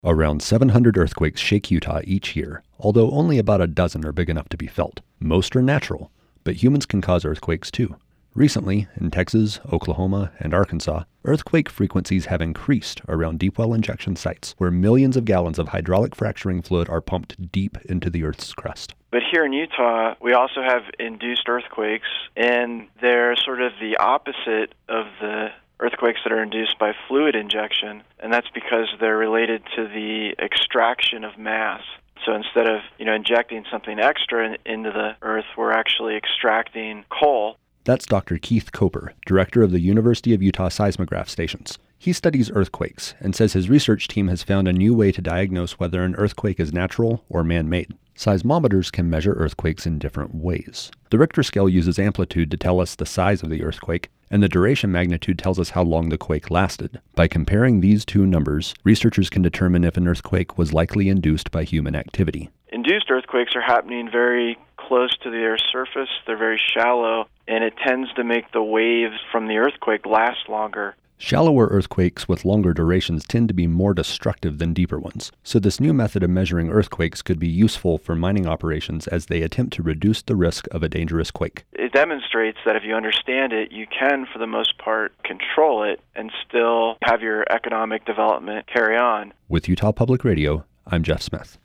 Around 700 earthquakes shake Utah each year, although only about a dozen are big enough to be felt. Most are natural, but humans can cause earthquakes too. Recently, in Texas, Oklahoma, and Arkansas, earthquake frequencies have increased around deep well injection sites, where millions of gallons of hydraulic fracturing fluid are pumped deep into the Earth's crust. But here in Utah, we also have induced earthquakes, and they're sort of the opposite of the earthquakes that are induced by fluid injection, and that's because they're related to the extraction of mass. So instead of injecting something extra into the earth, we're actually extracting coal. That's Dr. Keith Koper, director of the University of Utah Seismograph Stations. He studies earthquakes and says his research team has found a new way to diagnose whether an earthquake is natural or man-made. Seismometers can measure earthquakes in different ways. The Richter scale uses amplitude to tell us the size of the earthquake, and the duration magnitude tells us how long the quake lasted. By comparing these two numbers, researchers can determine if an earthquake was likely induced by human activity. Induced earthquakes are happening very close to the Earth's surface. They're very shallow, and it tends to make the waves from the earthquake last longer. Shallower earthquakes with longer durations tend to be more destructive than deeper ones, so this new method of measuring earthquakes could be useful for mining operations as they attempt to reduce the risk of a dangerous quake. It demonstrates that if you understand it, you can, for the most part, control it and still have your economic development carry on. With Utah Public Radio, I'm Jeff Smith.